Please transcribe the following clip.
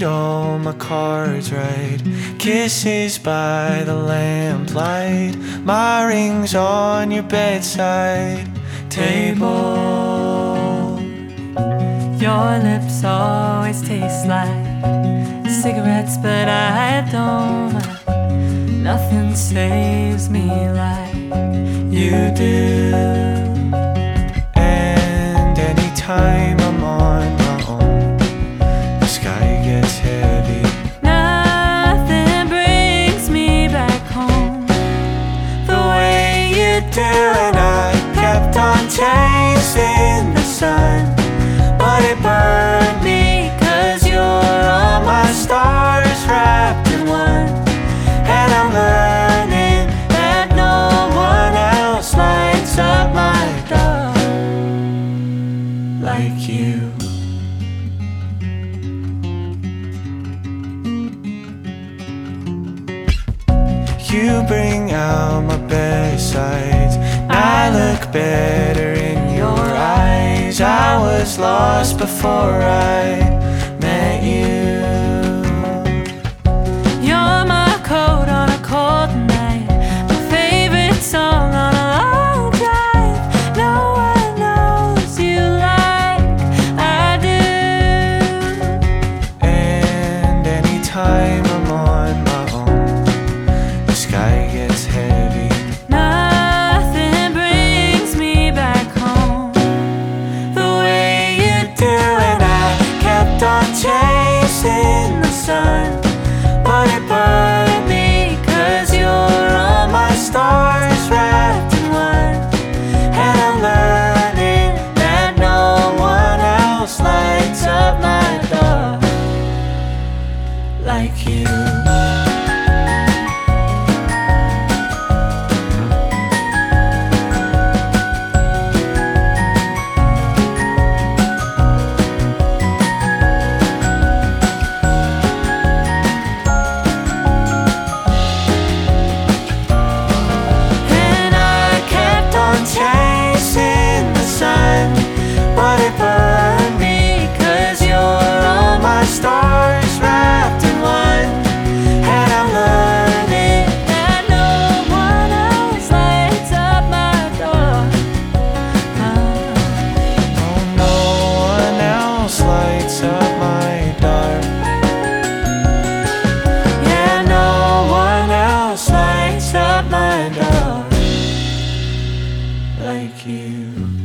played all my cards right. Kisses by the lamplight, my ring's on your bedside table. Your lips always taste like cigarettes, but I don't mind. Nothing saves me like you do. And anytime I'm on my own, the sky gets heavy. Nothing brings me back home The way you do, and I kept on chasing the sun, but it burned me, 'cause you're all my stars wrapped in one. And I'm learning that no one else lights up my dark like you. You bring out my best sides. I look better in your eyes. I was lost before I met you. You're my coat on a cold night, my favorite song on a long drive. No one knows you like I do. And anytime I'm on my own, the sky gets heavy. Nothing brings me back home The way you do, and I kept on chasing the sun, but it burned me, 'cause you're all my stars wrapped in one. And I'm learning that no one else lights up my dark like you. And I kept on chasing the sun, but it burned me, 'cause you're all my stars wrapped in one. And I'm learning that no one else lights up my dark. oh, no one else lights up my dark. Yeah, no one else lights up my dark like you.